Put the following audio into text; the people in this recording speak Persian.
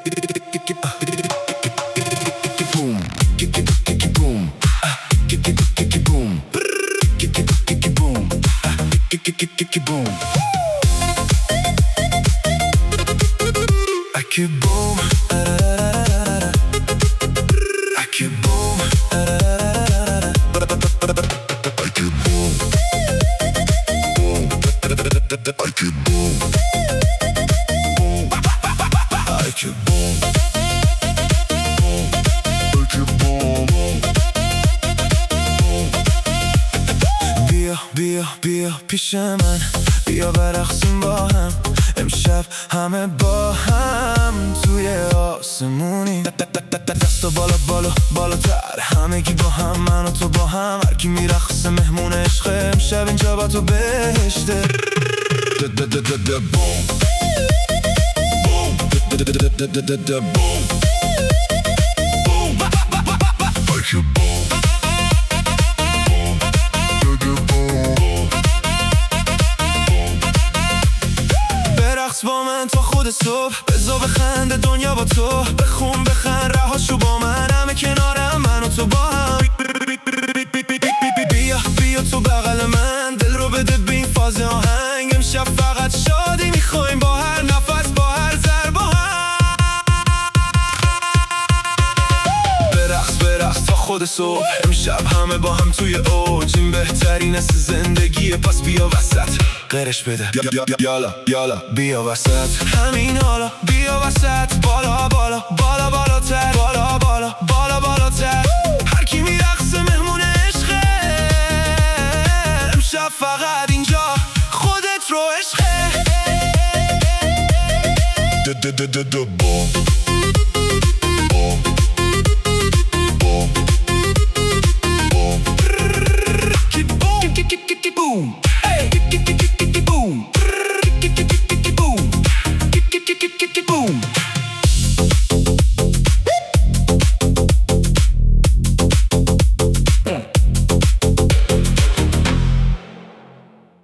بیا پیش من، بیا برقصیم با هم امشب همه با هم توی آسمونی. دستا بالا بالا بالاتر، همگی با هم، من و تو با هم، هر کی میرقصه مهمون عشقه امشب اینجا با تو بهشته. بوم با من تا خود صبح، بزا بخنده دنیا با تو، بخون بخند رهاشو با من، همه کنارم من و تو با هم. بیا تو بغل من، دل رو بده به این فاز آهنگ، امشب فقط شادی میخوایم با هر نفس، با هر ضرب با هم. برقص تا خود صبح، امشب همه با هم توی اوج، این بهترین است زندگیه، پس بیا وسط غیرش بده. یالا بیا وسط، همین حالا بیا وسط، بالا بالا بالا بالاتر، بالا بالا بالا بالاتر، هر کی میرقصه مهمون عشقه امشب فقط اینجا خودت رو عشقه. Boom. Hey. Boom.